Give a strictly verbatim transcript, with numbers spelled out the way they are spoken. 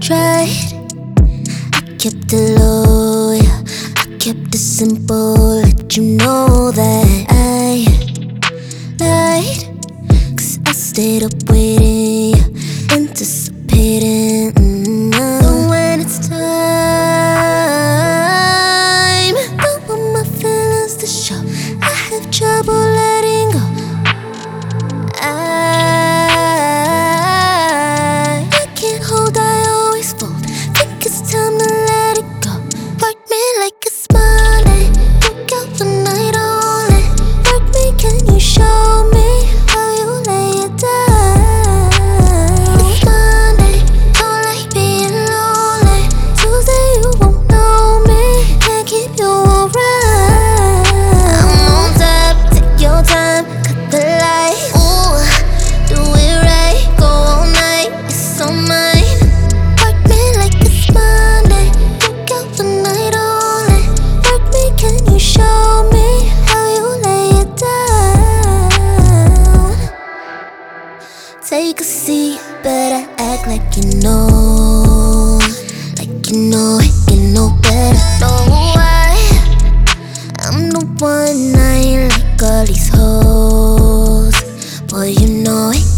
tried. I kept it low, yeah. I kept it simple, let you know that I lied. Cause I stayed up waiting, yeah, anticipating, mm-hmm. But when it's time, don't want my feelings to show. I have trouble letting go. I I can't hold, I always fold. Think it's time to let it go. Work me like it's Monday, work out the night only. Work me, can you show me how you lay it down? It's Monday, don't like being lonely. Tuesday you won't know me, can't keep you around. I'm on top, take your time, cut the light. Ooh, do it right, go all night, it's on mine. Work me like it's Monday, work out the night only. Work me, can you show me how you lay it down? Take a seat, better act like you know. Like you know it, you know better. Know why? I'm the one, I ain't like all these hoes. Boy, you know it.